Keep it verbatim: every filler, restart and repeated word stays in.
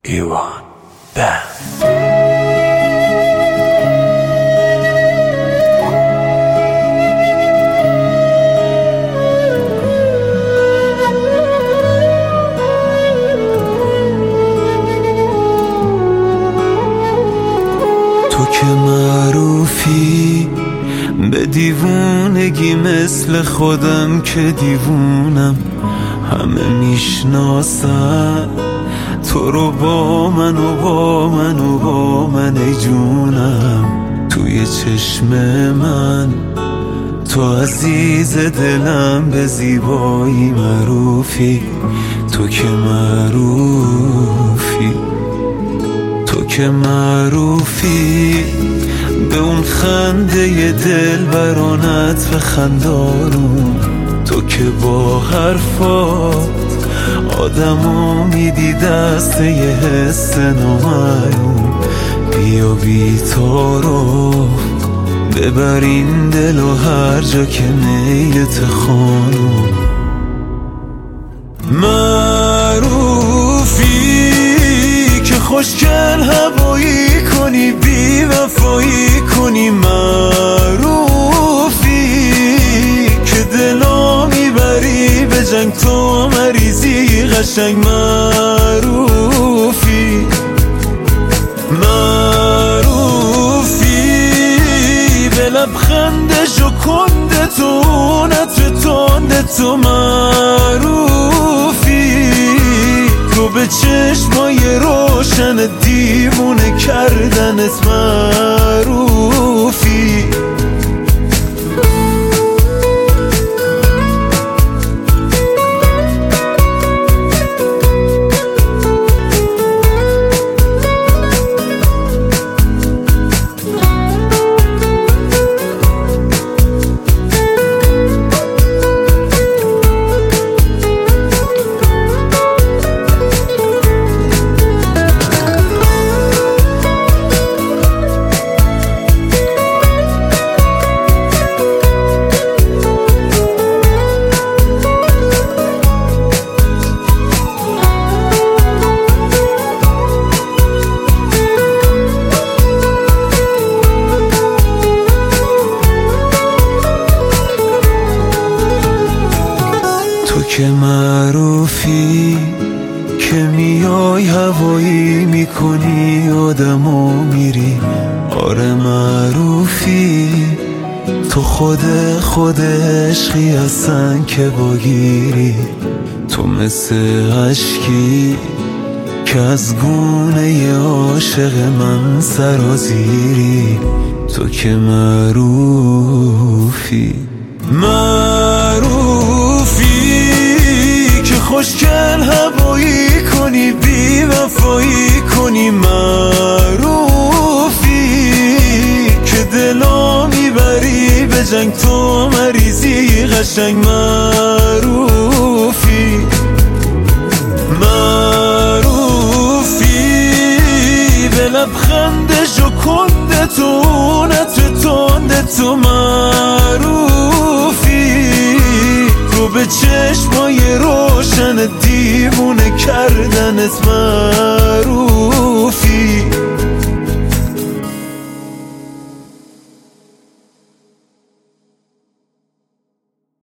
ایوان بند. تو که معروفی به دیوونگی مثل خودم که دیوونم، همه میشناسن تو رو با من و با من و با من ای جونم. توی چشم من تو عزیز دلم، به زیبایی معروفی. تو که معروفی تو که معروفی به اون خنده دل برانت و خندانون. تو که با حرفات آدمو میدی دست یه حس نامعلوم. بیا بی تو رو ببر این دل و هر جا که میلت خانم. معروفی که خوشگل هوایی کنی، بی وفایی کنی. معروفی که دلا میبری به جنگ، تو مریضی قشنگ. معروفی معروفی به لبخند ژوکنده تو، نت تنده تو. معروفی تو به چشمای روشن دیوونه کردنت. معروفی که معروفی که میای هوایی میکنی آدمو میری. آره معروفی تو خود خود عشقی هستن که باگیری. تو مثل عشقی که از گونه عاشق من سرازیری. تو که معروفی معروفی خوشگل هوایی کنی، بی وفایی کنی. معروفی که دلا میبری به جنگ، تو مریضی قشنگ. معروفی معروفی به لبخند ژوکنده تو، نت تنده تو. معروفی تو به چشمای روشن دیوونه کردنت. معروفی